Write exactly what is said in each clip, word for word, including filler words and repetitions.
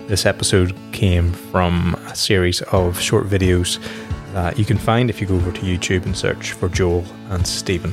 This episode came from a series of short videos that you can find if you go over to YouTube and search for Joel and Stephen.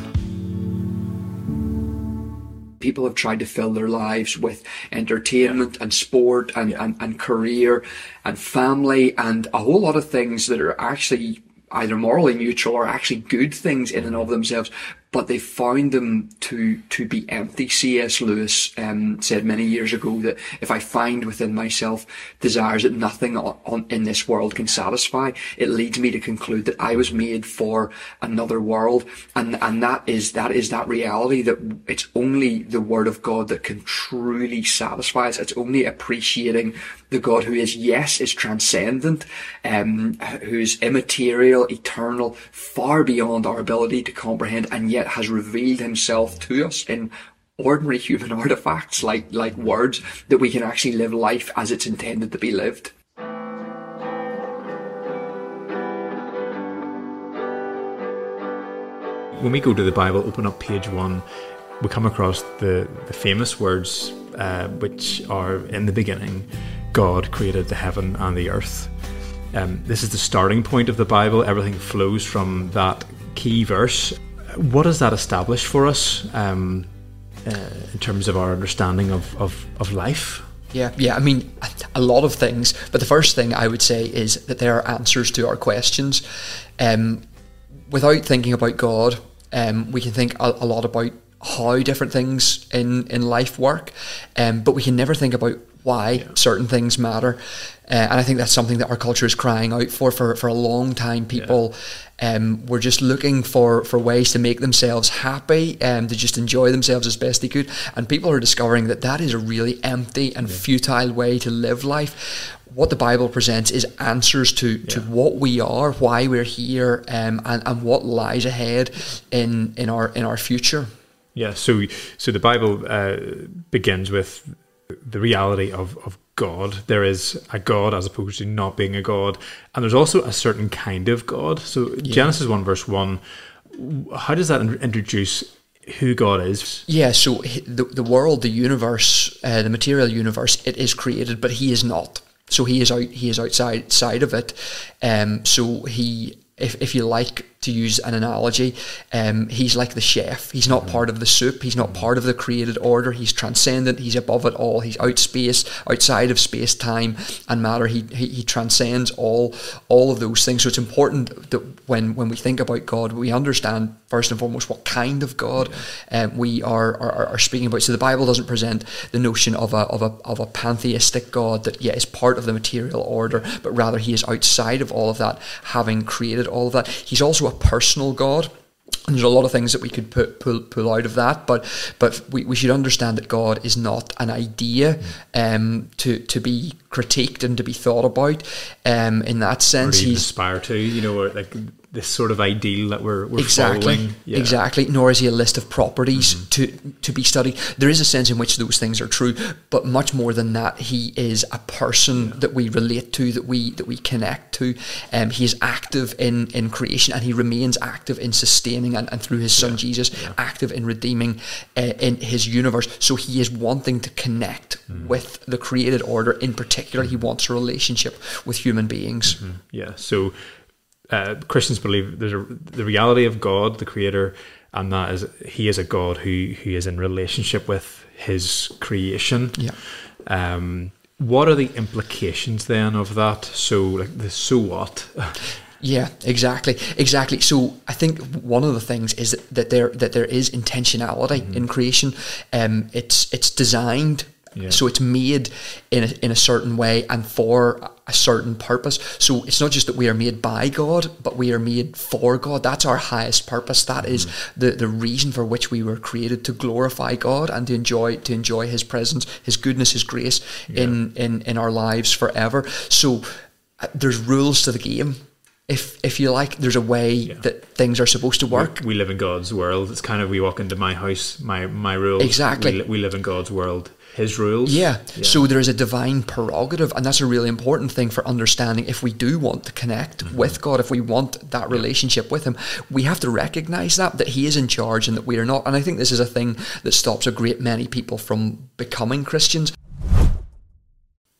People have tried to fill their lives with entertainment and sport and, and, and career and family and a whole lot of things that are actually either morally neutral or actually good things in and of themselves, but they found them to to be empty. C S Lewis um, said many years ago that if I find within myself desires that nothing on, on, in this world can satisfy, it leads me to conclude that I was made for another world, and and that is that is that reality that it's only the Word of God that can truly satisfy us. It's only appreciating the God who is, yes, is transcendent, um, who is immaterial, eternal, far beyond our ability to comprehend, and yet has revealed himself to us in ordinary human artifacts like, like words, that we can actually live life as it's intended to be lived. When we go to the Bible, open up page one, we come across the, the famous words uh, which are in the beginning, God created the heaven and the earth. Um, this is the starting point of the Bible. Everything flows from that key verse. What does that establish for us um, uh, in terms of our understanding of, of, of life? Yeah, yeah. I mean, a lot of things. But the first thing I would say is that there are answers to our questions. Um, without thinking about God, um, we can think a, a lot about how different things in, in life work, um, but we can never think about why yeah. certain things matter. Uh, and I think that's something that our culture is crying out for. For, for a long time, people yeah. um, were just looking for, for ways to make themselves happy and um, to just enjoy themselves as best they could. And people are discovering that that is a really empty and yeah. futile way to live life. What the Bible presents is answers to, yeah. to what we are, why we're here, um, and, and what lies ahead in, in our in our future. Yeah, so so the Bible uh, begins with the reality of, of God. There is a God as opposed to not being a God. And there's also a certain kind of God. So yeah. Genesis one verse one, how does that in- introduce who God is? Yeah, so the, the world, the universe, uh, the material universe, it is created, but he is not. So he is out. He is outside side of it. Um, so he, if if you like to use an analogy, um, he's like the chef. He's not mm-hmm. part of the soup. He's not part of the created order. He's transcendent. He's above it all. He's out space, outside of space, time, and matter. He he, he transcends all all of those things. So it's important that when when we think about God, we understand first and foremost what kind of God yeah. um, we are, are are speaking about. So the Bible doesn't present the notion of a of a of a pantheistic God that yeah is part of the material order, but rather he is outside of all of that, having created all of that. He's also a personal God. And there's a lot of things that we could put, pull pull out of that, but but we, we should understand that God is not an idea um, to to be critiqued and to be thought about. Um, in that sense, or even he's aspire to, you know, or like this sort of ideal that we're, we're exactly, following. Yeah. Exactly. Nor is he a list of properties mm-hmm. to to be studied. There is a sense in which those things are true, but much more than that, he is a person yeah. that we relate to, that we that we connect to. Um, he is active in, in creation, and he remains active in sustaining and, and through his son yeah. Jesus, yeah. active in redeeming uh, in his universe. So he is wanting to connect mm-hmm. with the created order. In particular, mm-hmm. he wants a relationship with human beings. Mm-hmm. Yeah. So Uh, Christians believe there's a, the reality of God, the Creator, and that is He is a God who who is in relationship with His creation. Yeah. Um, what are the implications then of that? So, like the so what? Yeah, exactly, exactly. So I think one of the things is that, that there that there is intentionality mm-hmm. in creation. Um, it's it's designed. Yeah. So it's made in a, in a certain way and for a certain purpose. So it's not just that we are made by God, but we are made for God. That's our highest purpose. That mm-hmm. is the, the reason for which we were created, to glorify God and to enjoy to enjoy His presence, His goodness, His grace yeah. in, in, in our lives forever. So uh, there's rules to the game. If if you like, there's a way yeah. that things are supposed to work. We, we live in God's world. It's kind of, we walk into my house, my, my rules. Exactly. We, we live in God's world. His rules. Yeah. yeah. So there is a divine prerogative, and that's a really important thing for understanding. If we do want to connect mm-hmm. with God, if we want that relationship with Him, we have to recognize that, that He is in charge and that we are not. And I think this is a thing that stops a great many people from becoming Christians.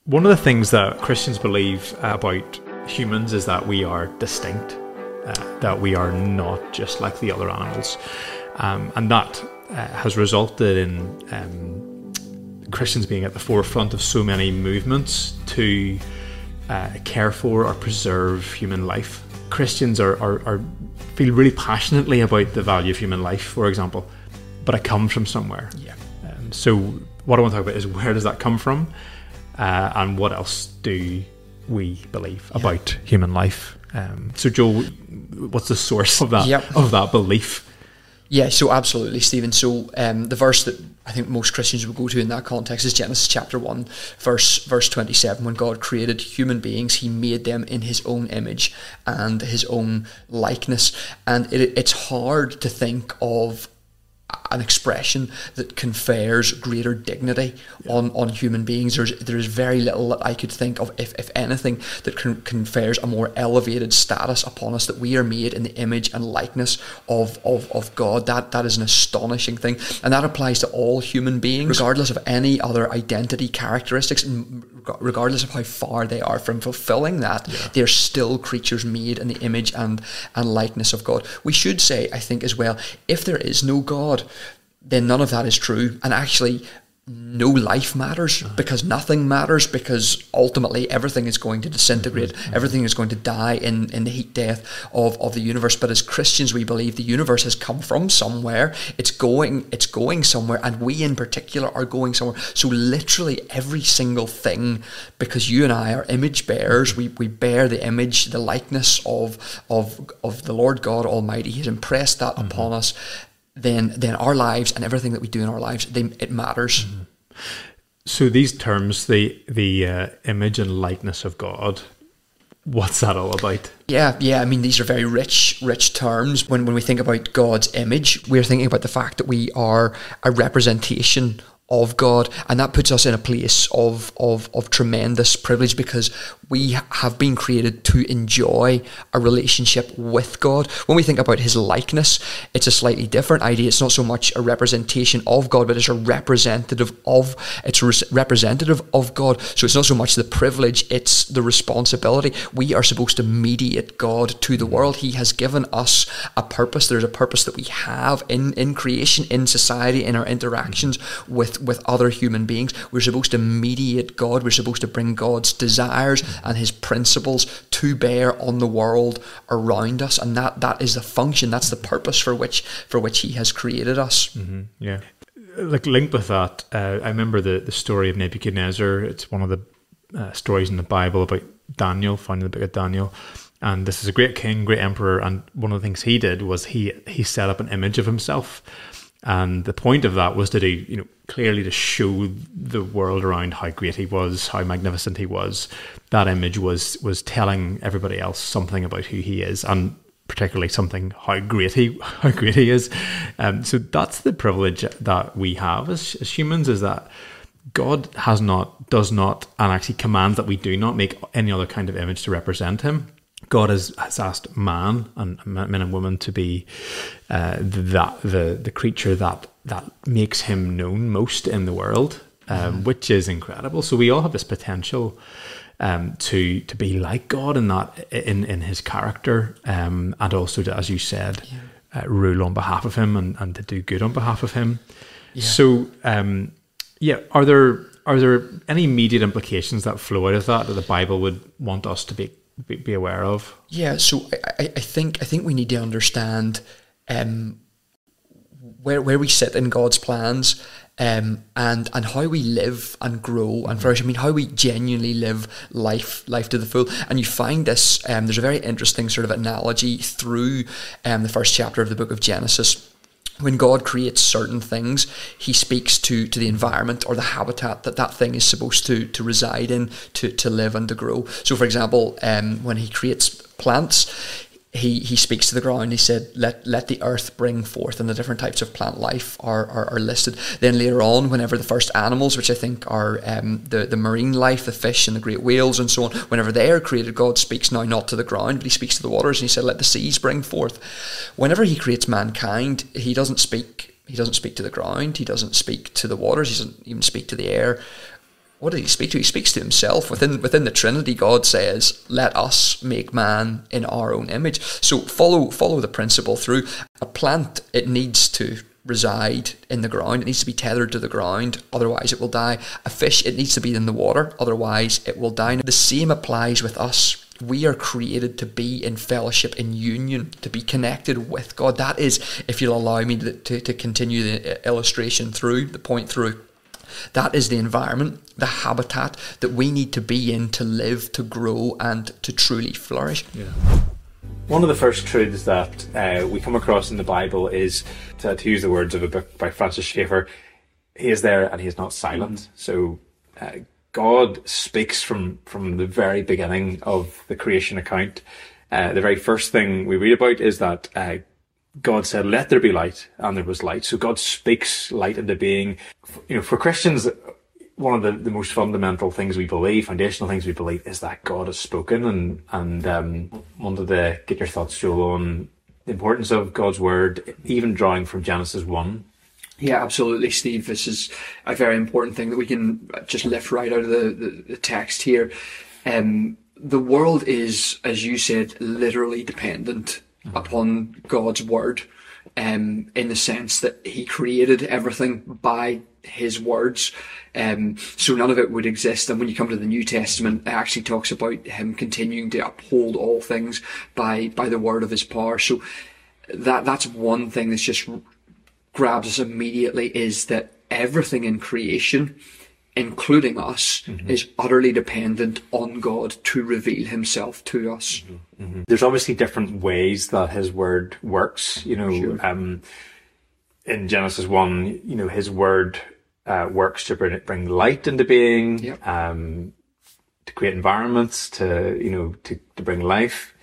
One of the things that Christians believe about humans is that we are distinct, uh, that we are not just like the other animals. Um, and that uh, has resulted in um, Christians being at the forefront of so many movements to uh, care for or preserve human life. Christians are, are, are feel really passionately about the value of human life, for example, but it comes from somewhere. Yeah. Um, so what I want to talk about is where does that come from, uh, and what else do we believe yeah. about human life? Um, so, Joel, what's the source of that yep. of that belief? Yeah, so absolutely, Stephen. So um, the verse that I think most Christians would go to in that context is Genesis chapter one, verse verse twenty-seven. When God created human beings, he made them in his own image and his own likeness. And it, it's hard to think of an expression that confers greater dignity yeah. on, on human beings. There's there's very little that I could think of, if, if anything, that con- confers a more elevated status upon us, that we are made in the image and likeness of, of, of God. That that is an astonishing thing. And that applies to all human beings, regardless of any other identity characteristics, regardless of how far they are from fulfilling that. Yeah. They're still creatures made in the image and, and likeness of God. We should say, I think as well, if there is no God, then none of that is true. And actually, no life matters, because nothing matters, because ultimately everything is going to disintegrate, mm-hmm. everything is going to die in, in the heat death of, of the universe. But as Christians, we believe the universe has come from somewhere. It's going it's going somewhere, and we in particular are going somewhere. So literally every single thing, because you and I are image bearers, we, we bear the image, the likeness of, of, of the Lord God Almighty. He has impressed that mm-hmm. upon us. Then, then our lives and everything that we do in our lives, they, it matters. Mm-hmm. So these terms, the the uh, image and likeness of God, what's that all about? Yeah, yeah. I mean, these are very rich, rich terms. When when we think about God's image, we're thinking about the fact that we are a representation of God, and that puts us in a place of, of, of tremendous privilege, because we have been created to enjoy a relationship with God. When we think about his likeness, it's a slightly different idea. It's not so much a representation of God, but it's a representative of, it's a representative of God. So it's not so much the privilege, it's the responsibility. We are supposed to mediate God to the world. He has given us a purpose. There's a purpose that we have in, in creation, in society, in our interactions with with other human beings. We're supposed to mediate God. We're supposed to bring God's desires and his principles to bear on the world around us, and that that is the function, that's the purpose for which for which he has created us. Mm-hmm. Yeah, like linked with that, uh, I remember the the story of Nebuchadnezzar. It's one of the uh, stories in the Bible about Daniel, found in the book of Daniel. And this is a great king, great emperor, and one of the things he did was he he set up an image of himself. And the point of that was to do, you know, clearly to show the world around how great he was, how magnificent he was. That image was was telling everybody else something about who he is, and particularly something how great he how great he is. Um, so that's the privilege that we have as, as humans, is that God has not, does not, and actually commands that we do not make any other kind of image to represent him. God has, has asked man and men and women to be uh, that the the creature that that makes him known most in the world, um, mm-hmm. which is incredible. So we all have this potential um, to to be like God in that in in his character, um, and also to, as you said, yeah. uh, rule on behalf of him and, and to do good on behalf of him. Yeah. So um, yeah, are there are there any immediate implications that flow out of that that the Bible would want us to be? Be, be aware of? Yeah, so I, I think I think we need to understand um, where where we sit in God's plans, um, and and how we live and grow and flourish. I mean, how we genuinely live life life to the full. And you find this. Um, there's a very interesting sort of analogy through um, the first chapter of the book of Genesis. When God creates certain things, he speaks to, to the environment or the habitat that that thing is supposed to, to reside in, to, to live and to grow. So, for example, um, when he creates plants, he, he speaks to the ground. He said, let let the earth bring forth, and the different types of plant life are, are, are listed. Then later on, whenever the first animals, which I think are um, the, the marine life, the fish and the great whales and so on, whenever they are created, God speaks now not to the ground, but he speaks to the waters, and he said, let the seas bring forth. Whenever he creates mankind, he doesn't speak, he doesn't speak to the ground, he doesn't speak to the waters, he doesn't even speak to the air. what did he speak to? He speaks to himself. Within within the Trinity, God says, let us make man in our own image. So follow follow the principle through. A plant, it needs to reside in the ground. It needs to be tethered to the ground, otherwise it will die. A fish, it needs to be in the water, otherwise it will die. The same applies with us. We are created to be in fellowship, in union, to be connected with God. That is, if you'll allow me to, to, to continue the illustration through, the point through, that is the environment, the habitat that we need to be in to live, to grow, and to truly flourish. Yeah. One of the first truths that uh, we come across in the Bible is, to, to use the words of a book by Francis Schaeffer, he is there and he is not silent. So uh, God speaks from, from the very beginning of the creation account. Uh, the very first thing we read about is that uh, God said, let there be light, and there was light. So God speaks light into being. You know, for Christians, one of the, the most fundamental things we believe, foundational things we believe, is that God has spoken. And, and um, wanted to get your thoughts, Joel, on the importance of God's word, even drawing from Genesis one. Yeah, absolutely, Steve. This is a very important thing that we can just lift right out of the, the, the text here. Um, the world is, as you said, literally dependent mm-hmm. upon God's word, um, in the sense that he created everything by his words. Um, so none of it would exist. And when you come to the New Testament, it actually talks about him continuing to uphold all things by, by the word of his power. So that, that's one thing that's just grabs us immediately, is that everything in creation, including us, mm-hmm. is utterly dependent on God to reveal himself to us. Mm-hmm. Mm-hmm. There's obviously different ways that his word works. You know, sure. um, in Genesis one, you know, his word uh, works to bring, bring light into being, yep. um, to create environments, to, you know, to, to bring life.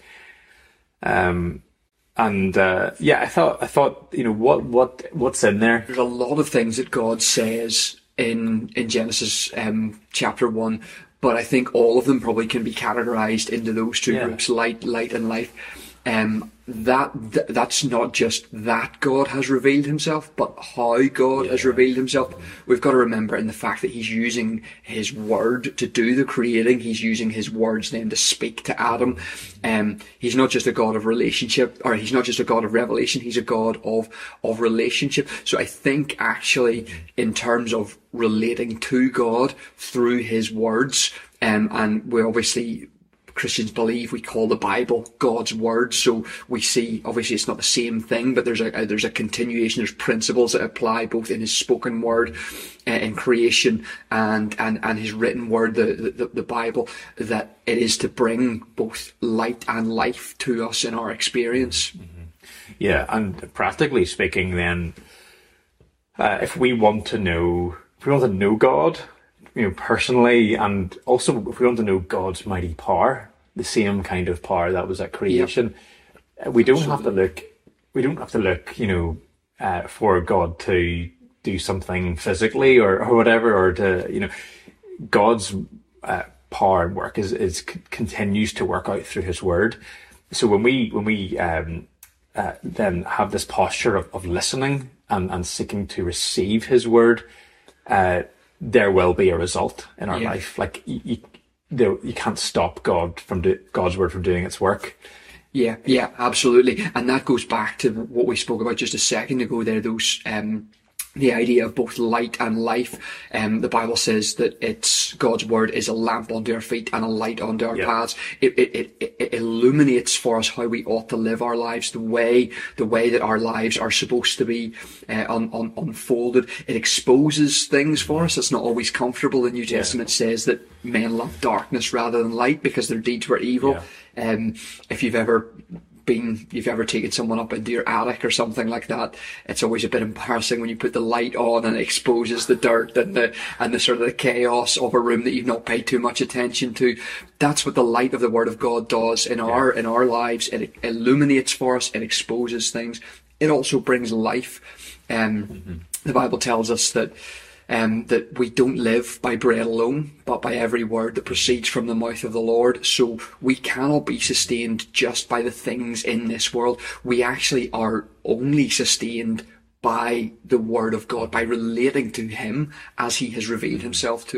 Um, And, uh, yeah, I thought, I thought, you know, what, what, what's in there? There's a lot of things that God says in, in Genesis, um, chapter one, but I think all of them probably can be categorized into those two yeah. groups, light, light and life. Um, that, th- that's not just that God has revealed himself, but how God yeah. has revealed himself. We've got to remember in the fact that he's using his word to do the creating. He's using his words then to speak to Adam. Um, he's not just a God of relationship, or he's not just a God of revelation. He's a God of, of relationship. So I think actually in terms of relating to God through his words, um, and we obviously, Christians believe we call the Bible God's word, so we see obviously it's not the same thing, but there's a, a there's a continuation, there's principles that apply both in his spoken word uh, in creation and and and his written word, the, the the Bible, that it is to bring both light and life to us in our experience. Mm-hmm. Yeah, and practically speaking, then, uh, if we want to know, if we want to know God, you know, personally, and also if we want to know God's mighty power, the same kind of power that was at creation, yep. we don't Absolutely. have to look, we don't have to look, you know, uh, for God to do something physically or, or whatever, or to, you know, God's uh, power and work is, is continues to work out through his word. So when we, when we, um, uh, then have this posture of, of listening and, and seeking to receive his word, uh, there will be a result in our yeah. life. Like you, you, there, you can't stop God from do, God's word from doing its work. Yeah, yeah, absolutely. And that goes back to what we spoke about just a second ago there, those, um, the idea of both light and life. Um, the Bible says that it's God's word is a lamp unto our feet and a light unto our yeah. paths. It, it, it, it illuminates for us how we ought to live our lives, the way, the way that our lives are supposed to be uh, un, un, unfolded. It exposes things for us. It's not always comfortable. The New Testament yeah. says that men love darkness rather than light because their deeds were evil. Yeah. Um, if you've ever been, you've ever taken someone up into your attic or something like that, it's always a bit embarrassing when you put the light on and it exposes the dirt and the and the sort of the chaos of a room that you've not paid too much attention to. That's what the light of the Word of God does in our yeah. in our lives. It illuminates for us. It exposes things. It also brings life. Um, mm-hmm. The Bible tells us that. Um, that we don't live by bread alone, but by every word that proceeds from the mouth of the Lord. So we cannot be sustained just by the things in this world. We actually are only sustained by the word of God, by relating to him as he has revealed himself to us.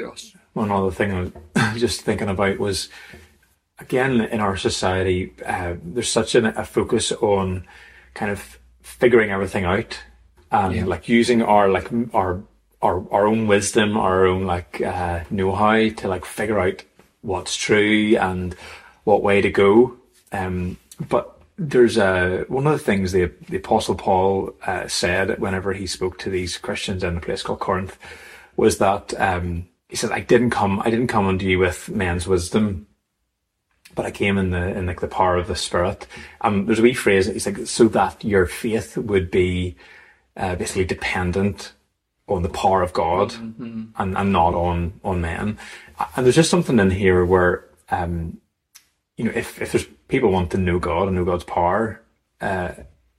One other thing I was just thinking about was, again, in our society, uh, there's such an, a focus on kind of figuring everything out and Yeah. like using our like m- our our our own wisdom, our own like uh, know-how to like figure out what's true and what way to go. Um, but there's a one of the things the the Apostle Paul uh, said whenever he spoke to these Christians in a place called Corinth was that um, he said, "I didn't come, I didn't come unto you with men's wisdom, but I came in the in like the power of the Spirit." Um, there's a wee phrase. He's like, "So that your faith would be uh, basically dependent on the power of God Mm-hmm. and, and not on on men." And there's just something in here where, um, you know, if if there's people want to know God and know God's power, uh,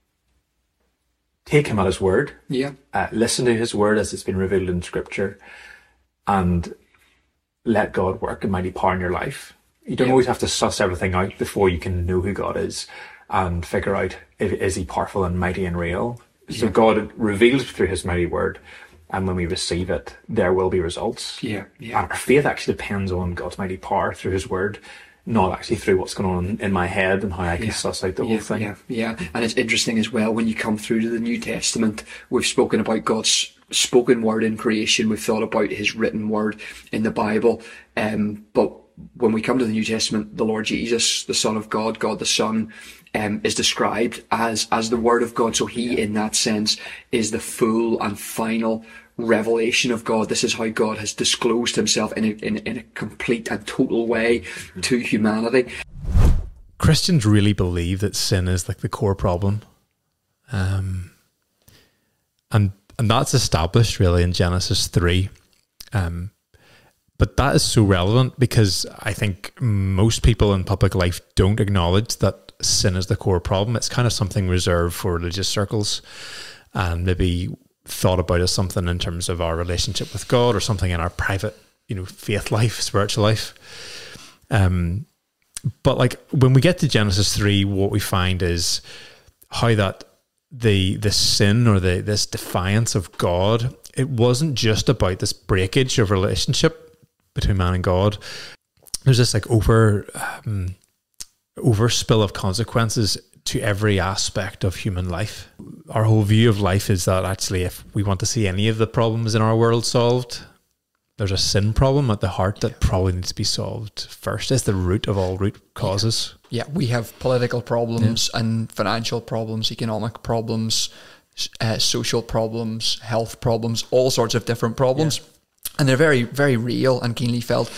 take Him at His word. Yeah. Uh, listen to His word as it's been revealed in Scripture, and let God work a mighty power in your life. You don't Yeah. always have to suss everything out before you can know who God is and figure out if is He powerful and mighty and real. So God reveals through His mighty word, and when we receive it, there will be results. Yeah. Yeah. And our faith actually depends on God's mighty power through His word, not actually through what's going on in my head and how I can Yeah. suss out the Yeah, whole thing. yeah, yeah. And it's interesting as well when you come through to the New Testament. We've spoken about God's spoken word in creation. We've thought about His written word in the Bible. Um, but when we come to the New Testament, the Lord Jesus, the Son of God, God the Son, um, is described as as the Word of God. So He, in that sense, is the full and final revelation of God. This is how God has disclosed Himself in a, in, in a complete and total way to humanity. Christians really believe that sin is like the core problem, um, and and that's established really in Genesis three. Um, but that is so relevant because I think most people in public life don't acknowledge that sin is the core problem. It's kind of something reserved for religious circles, and maybe thought about as something in terms of our relationship with God or something in our private, you know, faith life, spiritual life. Um, but like when we get to Genesis three, what we find is how that the the sin or the this defiance of God, it wasn't just about this breakage of relationship between man and God. There's this like over um, overspill of consequences to every aspect of human life. Our whole view of life is that actually if we want to see any of the problems in our world solved, there's a sin problem at the heart that probably needs to be solved first. It's the root of all root causes. Yeah, we have political problems and financial problems, economic problems, uh, social problems, health problems, all sorts of different problems. Yeah. And they're very, very real and keenly felt.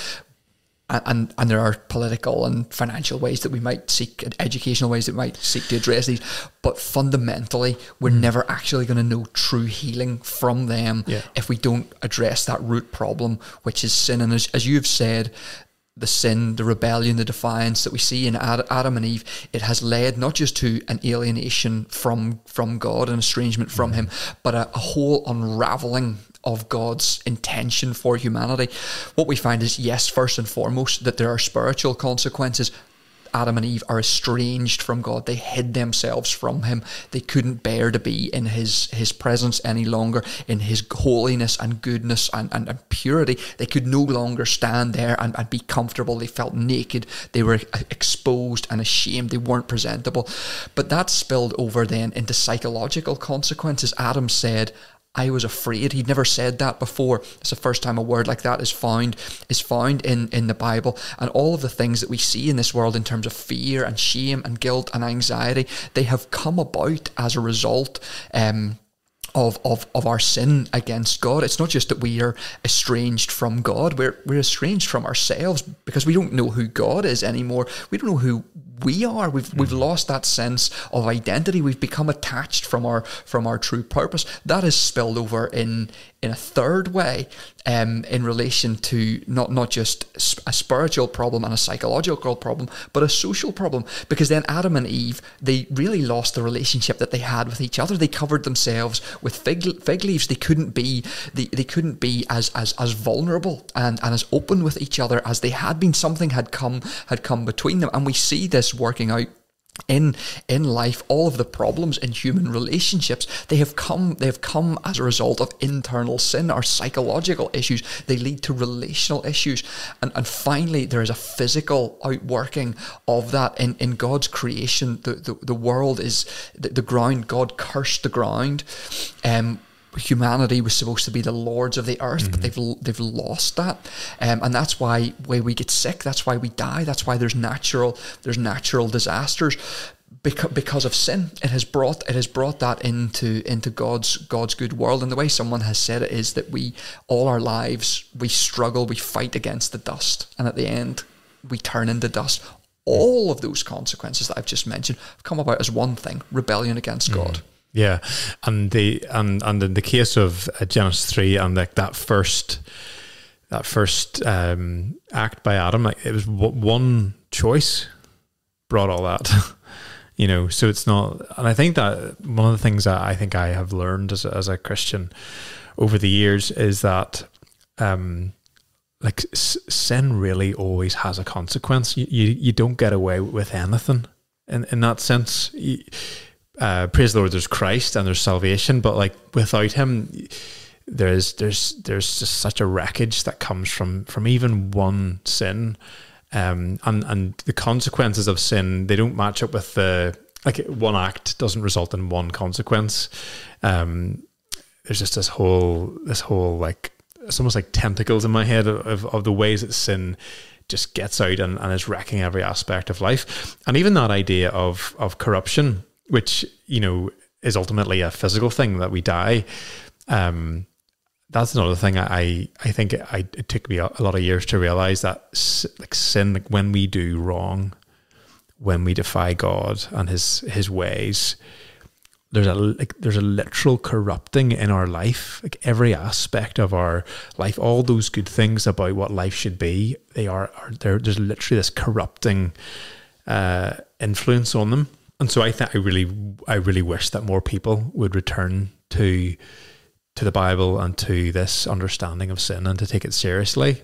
And and there are political and financial ways that we might seek, educational ways that we might seek to address these. But fundamentally, we're mm. never actually going to know true healing from them yeah. if we don't address that root problem, which is sin. And as, as you've said, the sin, the rebellion, the defiance that we see in Adam and Eve, it has led not just to an alienation from, from God, an estrangement from mm. Him, but a, a whole unraveling of God's intention for humanity. What we find is, yes, first and foremost, that there are spiritual consequences. Adam and Eve are estranged from God. They hid themselves from Him. They couldn't bear to be in His His presence any longer, in His holiness and goodness and, and, and purity. They could no longer stand there and, and be comfortable. They felt naked. They were exposed and ashamed. They weren't presentable. But that spilled over then into psychological consequences. Adam said, I was afraid. He'd never said that before. It's the first time a word like that is found is found in, in the Bible. And all of the things that we see in this world in terms of fear and shame and guilt and anxiety, they have come about as a result um, of, of, of our sin against God. It's not just that we are estranged from God. We're, we're estranged from ourselves because we don't know who God is anymore. We don't know who we are. We've mm-hmm. we've lost that sense of identity. We've become attached from our from our true purpose. That has spilled over in in a third way, um, in relation to not not just a spiritual problem and a psychological problem, but a social problem. Because then Adam and Eve, they really lost the relationship that they had with each other. They covered themselves with fig, fig leaves. They couldn't be they, they couldn't be as as as vulnerable and, and as open with each other as they had been. Something had come had come between them, and we see this working out In in life, all of the problems in human relationships, they have come they have come as a result of internal sin or psychological issues. They lead to relational issues. And and finally, there is a physical outworking of that in, in God's creation. The, the, the world is the, the ground. God cursed the ground. Um Humanity was supposed to be the lords of the earth, mm-hmm. but they've they've lost that, um, and that's why why we get sick. That's why we die. That's why there's natural there's natural disasters because because of sin. It has brought it has brought that into into God's God's good world. And the way someone has said it is that we all our lives we struggle, we fight against the dust, and at the end we turn into dust. All of those consequences that I've just mentioned have come about as one thing: rebellion against mm. God. Yeah, and the and and in the case of uh, Genesis three and like that first that first um, act by Adam, like it was w- one choice brought all that, you know. So it's not, and I think that one of the things that I think I have learned as a, as a Christian over the years is that um, like s- sin really always has a consequence. You, you you don't get away with anything in in that sense. You, Uh, praise the Lord, there's Christ and there's salvation, but like without him, there's there's there's just such a wreckage that comes from from even one sin, um, and and the consequences of sin, they don't match up with the like one act doesn't result in one consequence. Um, there's just this whole this whole like it's almost like tentacles in my head of of the ways that sin just gets out and, and is wrecking every aspect of life, and even that idea of of corruption, which, you know, is ultimately a physical thing that we die. Um, that's another thing I, I think it, I, it took me a, a lot of years to realize that like sin, like when we do wrong, when we defy God and his, his ways, there's a, like, there's a literal corrupting in our life, like every aspect of our life, all those good things about what life should be, they are, are there. There's literally this corrupting, uh, influence on them. And so I think I really, I really wish that more people would return to, to the Bible and to this understanding of sin and to take it seriously,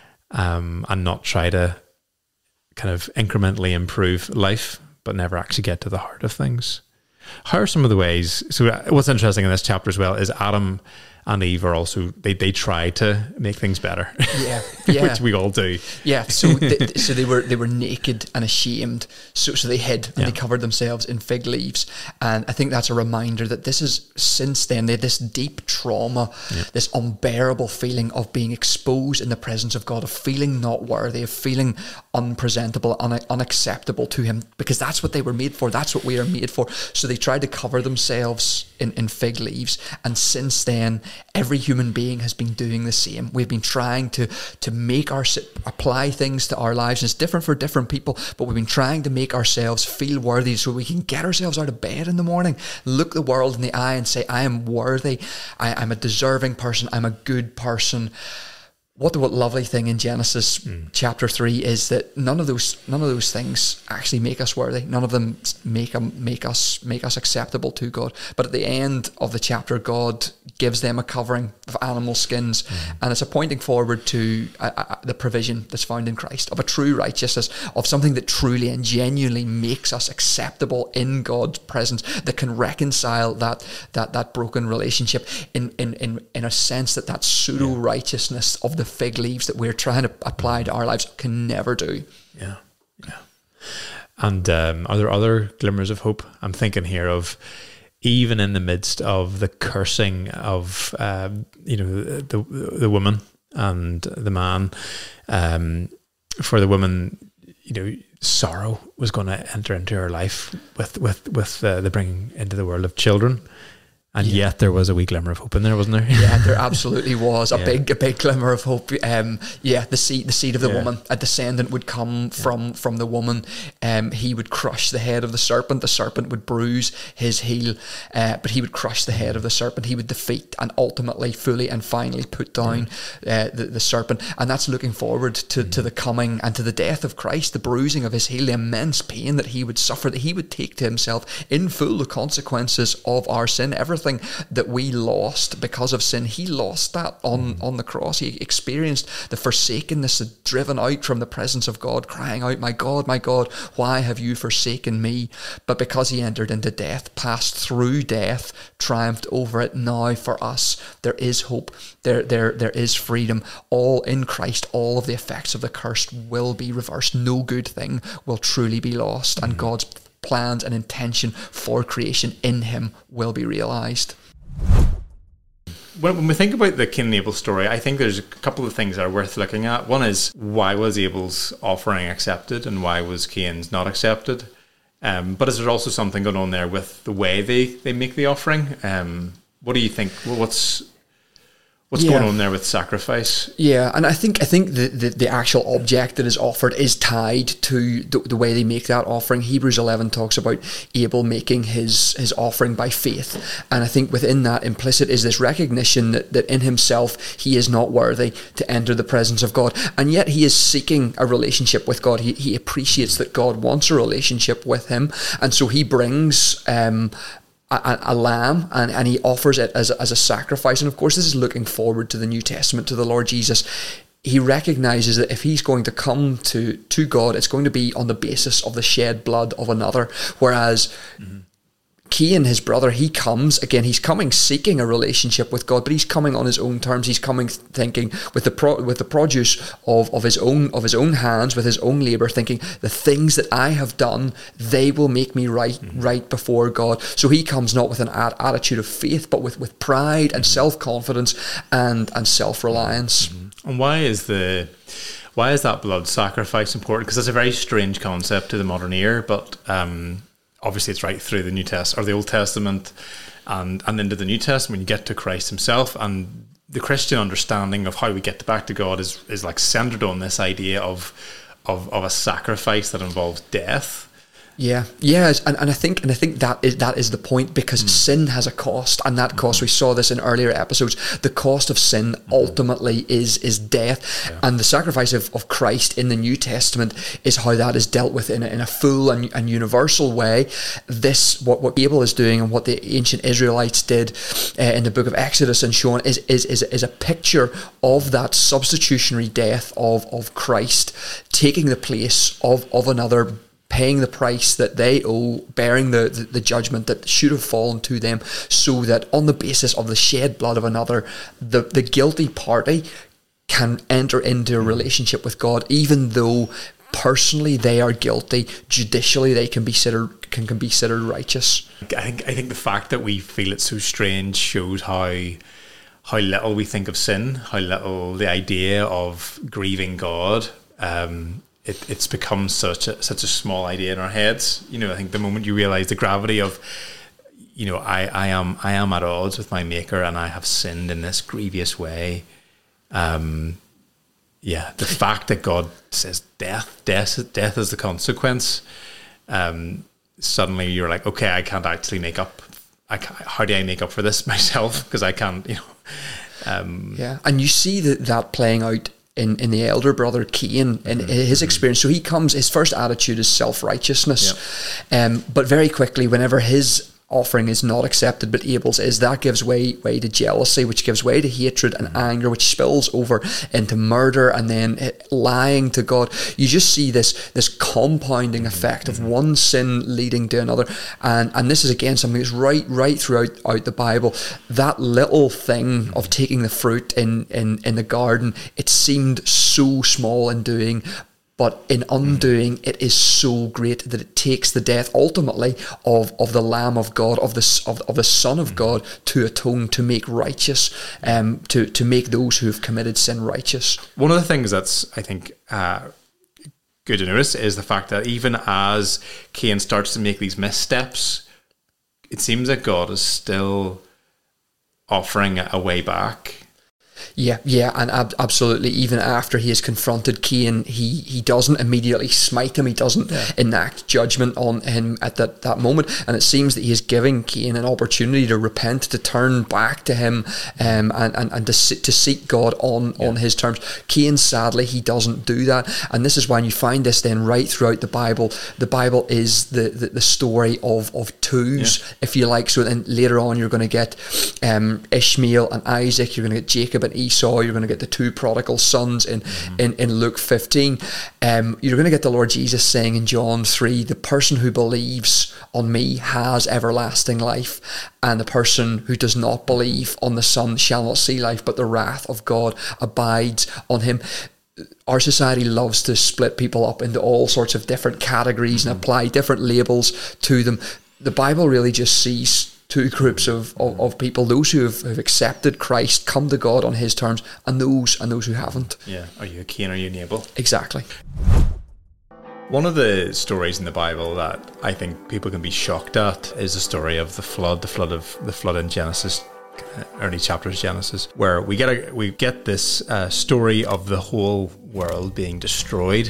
um, and not try to kind of incrementally improve life, but never actually get to the heart of things. How are some of the ways? So what's interesting in this chapter as well is Adam and Eve are also, they, they try to make things better. Yeah, yeah. Which we all do. Yeah, so they, so they were they were naked and ashamed, so so they hid and yeah. they covered themselves in fig leaves. And I think that's a reminder that this is, since then, they had this deep trauma, yeah. this unbearable feeling of being exposed in the presence of God, of feeling not worthy, of feeling unpresentable, un- unacceptable to him, because that's what they were made for, that's what we are made for. So they tried to cover themselves in, in fig leaves, and since then, every human being has been doing the same. We've been trying to to make our apply things to our lives. And it's different for different people, but we've been trying to make ourselves feel worthy so we can get ourselves out of bed in the morning, look the world in the eye and say, I am worthy, I, I'm a deserving person, I'm a good person. What the what lovely thing in Genesis mm. chapter three is that none of those none of those things actually make us worthy. None of them make them make us make us acceptable to God. But at the end of the chapter, God gives them a covering of animal skins, mm. and it's a pointing forward to uh, uh, the provision that's found in Christ of a true righteousness, of something that truly and genuinely makes us acceptable in God's presence, that can reconcile that that that broken relationship in in in, in a sense that that pseudo righteousness of the fig leaves that we're trying to apply to our lives can never do. Yeah, yeah. And um, are there other glimmers of hope? I'm thinking here of, even in the midst of the cursing of, um, you know, the the woman and the man, um, for the woman, you know, sorrow was going to enter into her life with with with uh, the bringing into the world of children. And yeah. yet there was a wee glimmer of hope in there, wasn't there? Yeah, there absolutely was a yeah. big, a big glimmer of hope. Um, yeah, the seed, the seed of the yeah. woman, a descendant would come yeah. from from the woman. Um, he would crush the head of the serpent. The serpent would bruise his heel, uh, but he would crush the head of the serpent. He would defeat and ultimately, fully and finally put down uh, the, the serpent. And that's looking forward to, mm. to the coming and to the death of Christ, the bruising of his heel, the immense pain that he would suffer, that he would take to himself in full the consequences of our sin, everything everything that we lost because of sin, he lost that on, on the cross. He experienced the forsakenness, the driven out from the presence of God, crying out, my God, my God, why have you forsaken me? But because he entered into death, passed through death, triumphed over it, now for us there is hope, there, there, there is freedom. All in Christ, all of the effects of the curse will be reversed. No good thing will truly be lost, and God's plans and intention for creation in him will be realised. When, when we think about the Cain and Abel story, I think there's a couple of things that are worth looking at. One is, why was Abel's offering accepted and why was Cain's not accepted? Um, but is there also something going on there with the way they, they make the offering? Um, what do you think? What's What's yeah. going on there with sacrifice? Yeah, and I think I think the, the, the actual object that is offered is tied to the, the way they make that offering. Hebrews eleven talks about Abel making his, his offering by faith. And I think within that implicit is this recognition that, that in himself he is not worthy to enter the presence of God. And yet he is seeking a relationship with God. He, he appreciates that God wants a relationship with him. And so he brings Um, A, a lamb and, and he offers it as a, as a sacrifice. And of course this is looking forward to the New Testament, to the Lord Jesus. He recognizes that if he's going to come to, to God, it's going to be on the basis of the shed blood of another. Whereas mm-hmm. Cain, his brother, he comes, again, he's coming seeking a relationship with God, but he's coming on his own terms. He's coming thinking with the pro, with the produce of, of his own of his own hands, with his own labour, thinking the things that I have done, they will make me right mm-hmm. right before God. So he comes not with an ad, attitude of faith, but with, with pride and mm-hmm. self-confidence and, and self-reliance. Mm-hmm. And why is the why is that blood sacrifice important? Because it's a very strange concept to the modern ear, but um obviously it's right through the New Testament or the Old Testament and, and into the New Testament. You get to Christ himself, and the Christian understanding of how we get back to God is, is like centered on this idea of, of, of a sacrifice that involves death. Yeah, yeah, and, and I think and I think that is that is the point, because mm. sin has a cost, and that cost, we saw this in earlier episodes, the cost of sin mm-hmm. ultimately is is death. Yeah. And the sacrifice of, of Christ in the New Testament is how that is dealt with in a, in a full and, and universal way. This, what, what Abel is doing and what the ancient Israelites did uh, in the book of Exodus and so on, is, is, is, is a picture of that substitutionary death of, of Christ taking the place of, of another, paying the price that they owe, bearing the, the, the judgment that should have fallen to them, so that on the basis of the shed blood of another, the, the guilty party can enter into a relationship with God, even though personally they are guilty. Judicially they can be considered can, can be considered righteous. I think I think the fact that we feel it so strange shows how how little we think of sin, how little the idea of grieving God. Um, It, it's become such a such a small idea in our heads. You know, I think the moment you realise the gravity of, you know, I, I am I am at odds with my Maker and I have sinned in this grievous way. Um, yeah, the fact that God says death, death, death is the consequence. Um, suddenly you're like, okay, I can't actually make up. I can't, how do I make up for this myself? Because I can't, you know. Um, yeah, and you see that that playing out in, in the elder brother Cain, in mm-hmm. his experience. So he comes, his first attitude is self-righteousness. Yep. Um, but very quickly, whenever his offering is not accepted, but Abel's is, that gives way way to jealousy, which gives way to hatred and mm-hmm. anger, which spills over into murder and then lying to God. You just see this this compounding effect mm-hmm. of one sin leading to another. And and this is again something that's right right throughout out the Bible. That little thing mm-hmm. of taking the fruit in, in, in the garden, it seemed so small in doing, but in undoing, it is so great that it takes the death ultimately of, of the Lamb of God, of the of, of the Son of God, to atone, to make righteous, um, to to make those who have committed sin righteous. One of the things that's, I think, uh, good to notice is the fact that even as Cain starts to make these missteps, it seems that God is still offering a way back. Yeah, yeah, and ab- absolutely. Even after he has confronted Cain, he, he doesn't immediately smite him. He doesn't yeah. enact judgment on him at that, that moment. And it seems that he is giving Cain an opportunity to repent, to turn back to him, um, and, and, and to, to seek God on, yeah. on his terms. Cain, sadly, he doesn't do that. And this is when you find this then right throughout the Bible. The Bible is the, the, the story of, of twos, yeah. if you like. So then later on, you're going to get um, Ishmael and Isaac. You're going to get Jacob and Esau. You're going to get the two prodigal sons in mm-hmm. in, in Luke fifteen. Um, you're going to get the Lord Jesus saying in John three, the person who believes on me has everlasting life, and the person who does not believe on the Son shall not see life, but the wrath of God abides on him. Our society loves to split people up into all sorts of different categories mm-hmm. and apply different labels to them. The Bible really just sees two groups of, of, of people: those who have, have accepted Christ, come to God on his terms, and those and those who haven't. Yeah, are you a Cain or are you an Abel? Exactly. One of the stories in the Bible that I think people can be shocked at is the story of the flood, the flood of the flood in Genesis, early chapters of Genesis, where we get a, we get this uh, story of the whole world being destroyed,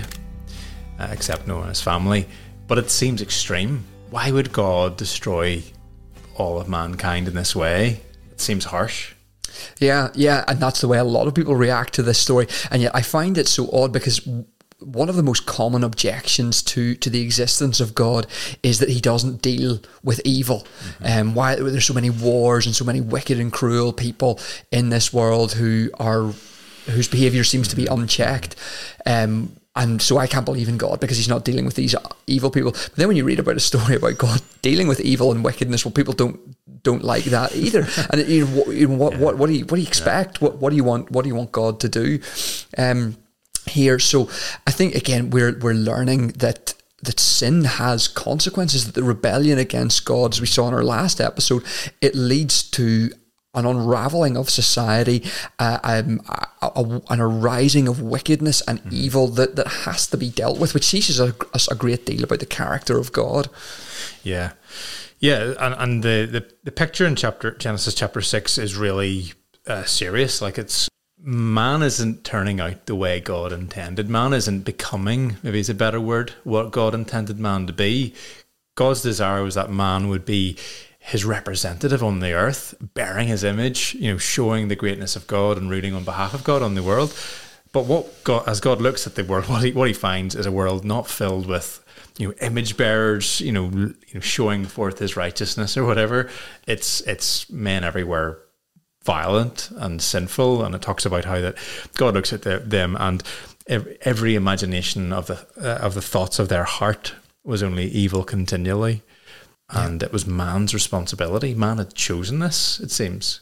uh, except Noah and his family. But it seems extreme. Why would God destroy all of mankind in this way? It seems harsh. Yeah, yeah, and that's the way a lot of people react to this story. And yet I find it so odd, because one of the most common objections to, to the existence of God is that he doesn't deal with evil. Mm-hmm. Um, why there's so many wars and so many wicked and cruel people in this world who are whose behaviour seems to be unchecked. Um, and so I can't believe in God because he's not dealing with these evil people. But then when you read about a story about God dealing with evil and wickedness, well, people don't don't like that either. And you know, what, you know, what, yeah. what what do you what do you expect? Yeah. What what do you want? What do you want God to do? Um, here, so I think again we're we're learning that that sin has consequences. That the rebellion against God, as we saw in our last episode, it leads to an unraveling of society, uh, um, a, a, an arising of wickedness and mm-hmm. evil that, that has to be dealt with, which teaches us a great deal about the character of God. Yeah, yeah, and, and the, the the picture in chapter Genesis chapter six is really uh, serious. Like, it's man isn't turning out the way God intended. Man isn't becoming, maybe it's a better word, what God intended man to be. God's desire was that man would be his representative on the earth, bearing his image, you know, showing the greatness of God and rooting on behalf of God on the world. But what God, as God looks at the world, what he, what he finds is a world not filled with, you know, image bearers, you know, you know, showing forth his righteousness or whatever. It's it's men everywhere, violent and sinful, and it talks about how that God looks at the, them, and every, every imagination of the uh, of the thoughts of their heart was only evil continually. And yeah. It was man's responsibility. Man had chosen this, it seems.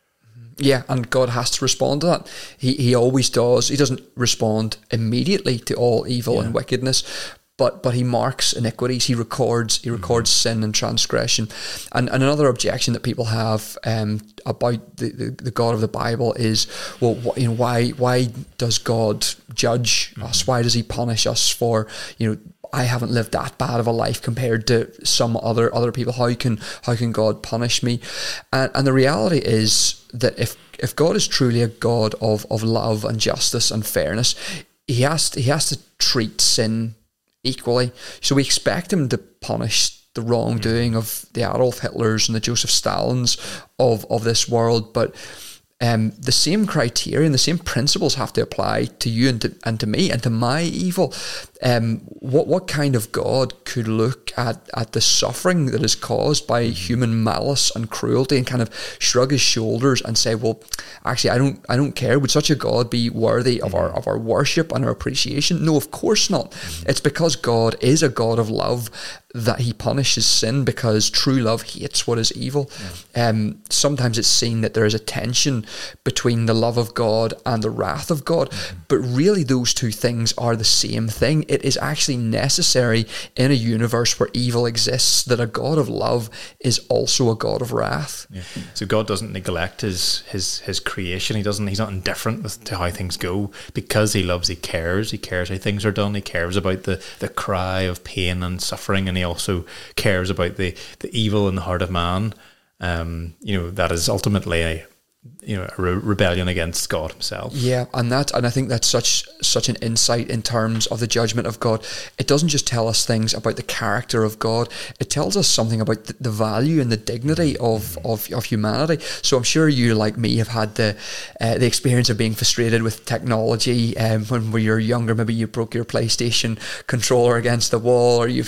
Yeah, and God has to respond to that. He he always does. He doesn't respond immediately to all evil yeah. and wickedness, but but he marks iniquities. He records he records mm-hmm. sin and transgression. And, and another objection that people have um, about the, the, the God of the Bible is, well, what, you know, why why does God judge mm-hmm. us? Why does he punish us for, you know, I haven't lived that bad of a life compared to some other other people. How can how can God punish me? And, and the reality is that if if God is truly a God of, of love and justice and fairness, he has to, he has to treat sin equally. So we expect him to punish the wrongdoing of the Adolf Hitlers and the Joseph Stalins of of this world, but Um, the same criteria and the same principles have to apply to you and to, and to me and to my evil. Um, what what kind of God could look at, at the suffering that is caused by human malice and cruelty and kind of shrug his shoulders and say, well, actually, I don't I don't care. Would such a God be worthy of our of our worship and our appreciation? No, of course not. It's because God is a God of love that he punishes sin, because true love hates what is evil. Yeah. Um, sometimes it's seen that there is a tension between the love of God and the wrath of God, mm-hmm. but really those two things are the same thing. It is actually necessary in a universe where evil exists that a God of love is also a God of wrath. Yeah. So God doesn't neglect his his his creation. He doesn't. He's not indifferent with, to how things go, because he loves. He cares. He cares how things are done. He cares about the the cry of pain and suffering, and he also cares about the the evil in the heart of man. Um, you know, that is ultimately a you know a re- rebellion against God himself. Yeah, and that and I think that's such such an insight in terms of the judgment of God. It doesn't just tell us things about the character of God. It tells us something about the, the value and the dignity of, of, of humanity. So I'm sure you, like me, have had the uh, the experience of being frustrated with technology. Um, when we were younger, maybe you broke your PlayStation controller against the wall, or you've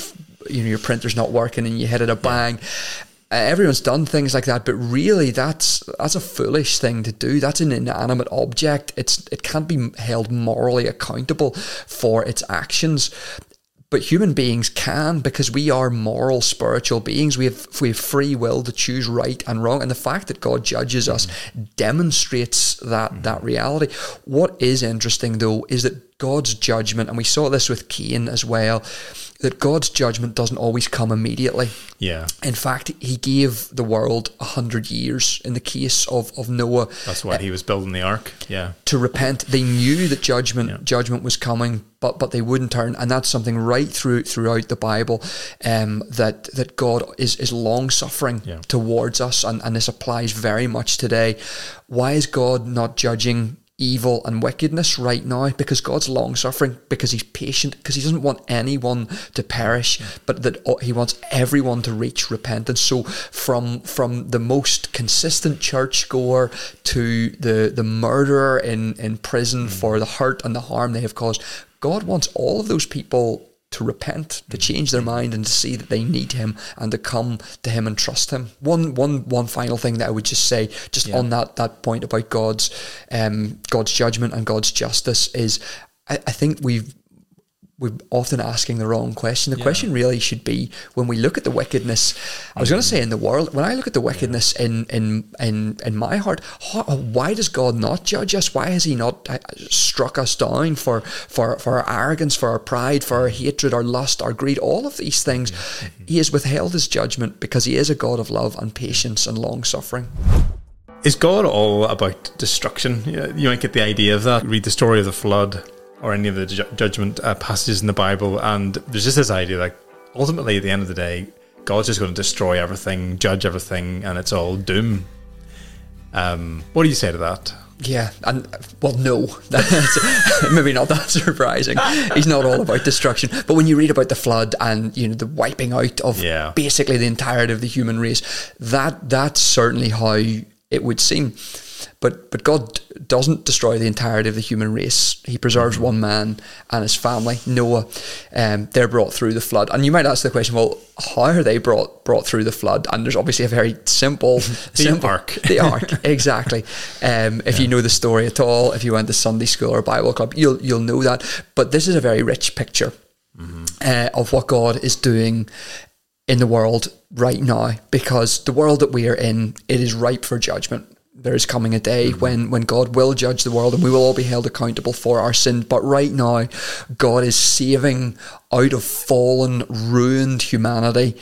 you know, your printer's not working and you hit it a bang. Uh, everyone's done things like that, but really that's that's a foolish thing to do. That's an inanimate object. It's it can't be held morally accountable for its actions. But human beings can, because we are moral, spiritual beings. We have we have free will to choose right and wrong. And the fact that God judges us demonstrates that, mm-hmm. that reality. What is interesting, though, is that God's judgment, and we saw this with Cain as well, that God's judgment doesn't always come immediately. Yeah. In fact, he gave the world a hundred years in the case of, of Noah. That's why uh, he was building the ark. Yeah. To repent. They knew that judgment yeah. judgment was coming, but but they wouldn't turn. And that's something right through throughout the Bible, um, that that God is, is long suffering yeah. towards us, and, and this applies very much today. Why is God not judging evil and wickedness right now? Because God's long suffering, because he's patient, because he doesn't want anyone to perish, yeah. but that he wants everyone to reach repentance. So from from the most consistent churchgoer to the the murderer in in prison mm. for the hurt and the harm they have caused, God wants all of those people to repent, to change their mind, and to see that they need him, and to come to him and trust him. One, one, one final thing that I would just say, just yeah. on that that point about God's, um, God's judgment and God's justice, is I, I think we've we're often asking the wrong question. The yeah. question really should be, when we look at the wickedness, I was mm. going to say in the world, when I look at the wickedness yeah. in, in in in my heart, how, why does God not judge us? Why has he not struck us down for, for, for our arrogance, for our pride, for our hatred, our lust, our greed, all of these things? Yeah. Mm-hmm. He has withheld his judgment because he is a God of love and patience and long suffering. Is God all about destruction? You might get the idea of that. Read the story of the flood, or any of the ju- judgment uh, passages in the Bible, and there's just this idea, like, ultimately at the end of the day, God's just going to destroy everything, judge everything, and it's all doom. Um, what do you say to that? Yeah, and well, no, that's maybe not that surprising. He's not all about destruction, but when you read about the flood and, you know, the wiping out of yeah. basically the entirety of the human race, that that's certainly how it would seem. But but God doesn't destroy the entirety of the human race. He preserves one man and his family, Noah. Um, they're brought through the flood. And you might ask the question, well, how are they brought brought through the flood? And there's obviously a very simple... the simple, ark. The ark, exactly. Um, if yeah. you know the story at all, if you went to Sunday school or Bible club, you'll, you'll know that. But this is a very rich picture mm-hmm. uh, of what God is doing in the world right now. Because the world that we are in, it is ripe for judgment. There is coming a day mm-hmm. when, when God will judge the world, and we will all be held accountable for our sin. But right now, God is saving out of fallen, ruined humanity.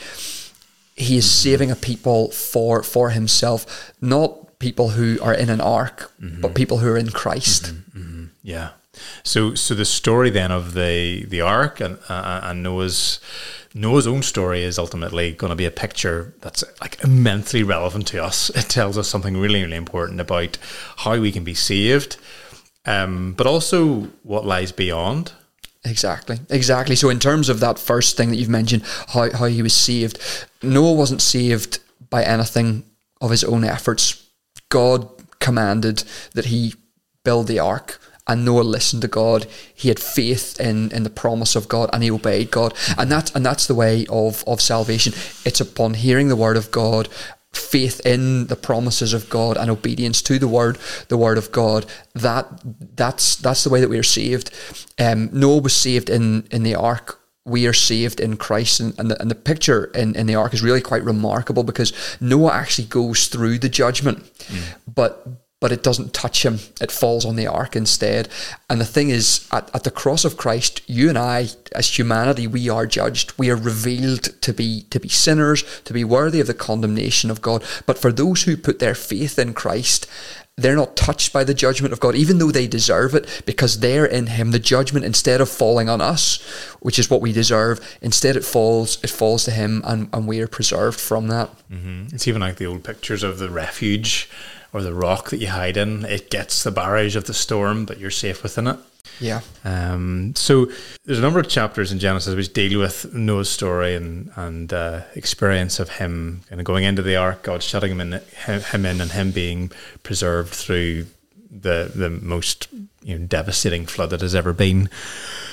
He is mm-hmm. saving a people for, for himself, not people who are in an ark, mm-hmm. but people who are in Christ. Mm-hmm. Mm-hmm. Yeah. So so the story then of the, the ark and, uh, and Noah's... Noah's own story is ultimately going to be a picture that's like immensely relevant to us. It tells us something really, really important about how we can be saved, um, but also what lies beyond. Exactly, exactly. So in terms of that first thing that you've mentioned, how, how he was saved, Noah wasn't saved by anything of his own efforts. God commanded that he build the ark, and Noah listened to God. He had faith in, in the promise of God, and he obeyed God. And that's and that's the way of, of salvation. It's upon hearing the word of God, faith in the promises of God, and obedience to the word, the word of God. That that's that's the way that we are saved. Um, Noah was saved in, in the ark. We are saved in Christ, and, and, the, and the picture in, in the ark is really quite remarkable, because Noah actually goes through the judgment, mm. but but it doesn't touch him. It falls on the ark instead. And the thing is, at, at the cross of Christ, you and I, as humanity, we are judged. We are revealed to be to be sinners, to be worthy of the condemnation of God. But for those who put their faith in Christ, they're not touched by the judgment of God, even though they deserve it, because they're in him. The judgment, instead of falling on us, which is what we deserve, instead it falls it falls to him, and, and we are preserved from that. Mm-hmm. It's even like the old pictures of the refuge or the rock that you hide in. It gets the barrage of the storm, but you're safe within it. Yeah. Um, so there's a number of chapters in Genesis which deal with Noah's story and and uh, experience of him kind of going into the ark, God shutting him in, him in, and him being preserved through the the most, you know, devastating flood that has ever been.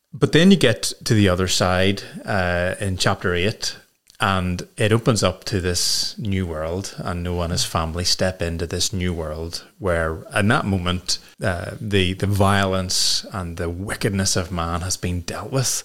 But then you get to the other side uh, in chapter eight, and it opens up to this new world, and Noah and his family step into this new world where, in that moment, uh, the the violence and the wickedness of man has been dealt with.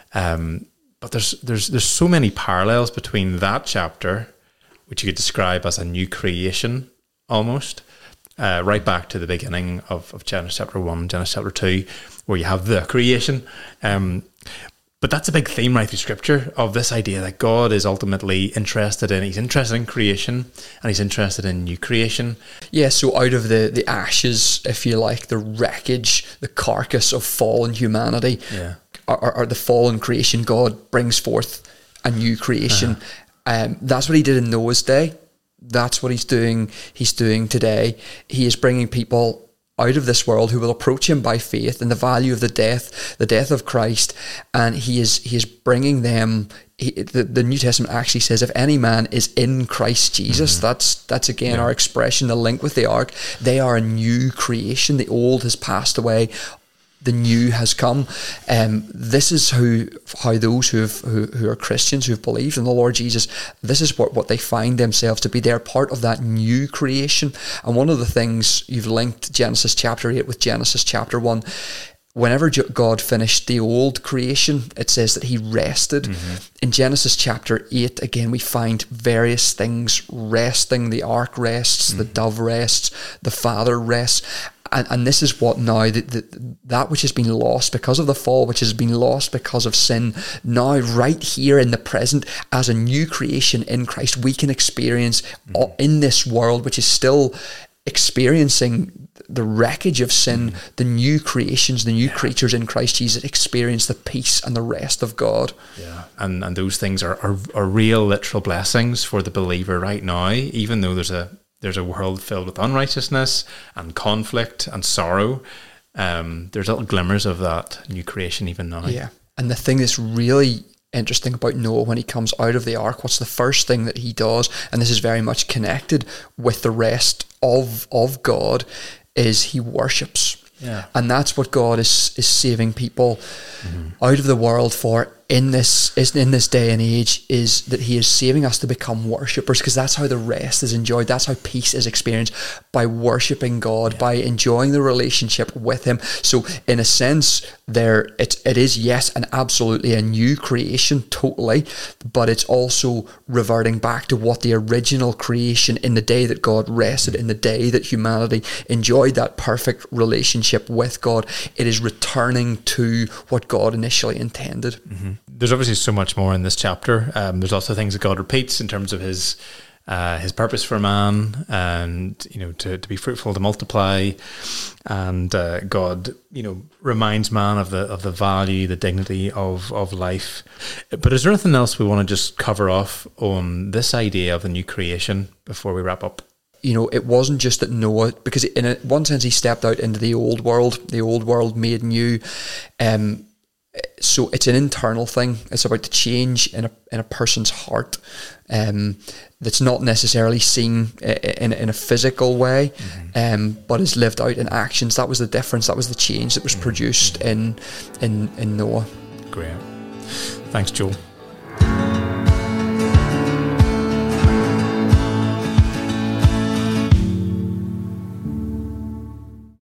Um, but there's there's there's so many parallels between that chapter, which you could describe as a new creation almost, uh, right back to the beginning of, of Genesis chapter one, Genesis chapter two, where you have the creation. Um, But that's a big theme right through Scripture, of this idea that God is ultimately interested in, he's interested in creation, and he's interested in new creation. Yeah, so out of the, the ashes, if you like, the wreckage, the carcass of fallen humanity, yeah. or, or the fallen creation, God brings forth a new creation. Uh-huh. Um, that's what he did in Noah's day. That's what he's doing. He's doing today. He is bringing people out of this world who will approach him by faith in the value of the death, the death of Christ, and he is he is bringing them. He, the, the New Testament actually says, if any man is in Christ Jesus, mm-hmm. that's that's again yeah. our expression, the link with the ark. They are a new creation. The old has passed away. The new has come. Um, this is how how those who have, who who are Christians, who have believed in the Lord Jesus, this is what, what they find themselves to be. They're part of that new creation. And one of the things, you've linked Genesis chapter eight with Genesis chapter one. Whenever God finished the old creation, it says that he rested. Mm-hmm. In Genesis chapter eight, again, we find various things resting. The ark rests, mm-hmm. the dove rests, the Father rests. And, and this is what now, the, the, that which has been lost because of the fall, which has been lost because of sin, now right here in the present, as a new creation in Christ, we can experience mm-hmm. in this world, which is still experiencing the wreckage of sin, mm-hmm. the new creations, the new yeah. creatures in Christ Jesus experience the peace and the rest of God. Yeah, and and those things are, are, are real, literal blessings for the believer right now, even though there's a There's a world filled with unrighteousness and conflict and sorrow. Um, there's little glimmers of that new creation even now. Yeah. And the thing that's really interesting about Noah when he comes out of the ark, what's the first thing that he does, and this is very much connected with the rest of of God, is he worships. Yeah. And that's what God is is saving people mm-hmm. out of the world for in this is in this day and age, is that he is saving us to become worshippers, because that's how the rest is enjoyed. That's how peace is experienced, by worshipping God, yeah. by enjoying the relationship with him. So in a sense, there it, it is, yes, and absolutely a new creation, totally, but it's also reverting back to what the original creation, in the day that God rested, in the day that humanity enjoyed that perfect relationship with God, it is returning to what God initially intended. Mm-hmm. There's obviously so much more in this chapter. Um, there's also things that God repeats in terms of his uh, his purpose for man, and you know to, to be fruitful, to multiply, and uh, God you know reminds man of the of the value, the dignity of of life. But is there anything else we want to just cover off on this idea of the new creation before we wrap up? You know, it wasn't just that Noah, because in a, one sense he stepped out into the old world, the old world made new. Um, so it's an internal thing. It's about the change in a in a person's heart, um, that's not necessarily seen in in a physical way, mm-hmm. um, but is lived out in actions. That was the difference. That was the change that was produced in in in Noah. Great. Thanks, Joel.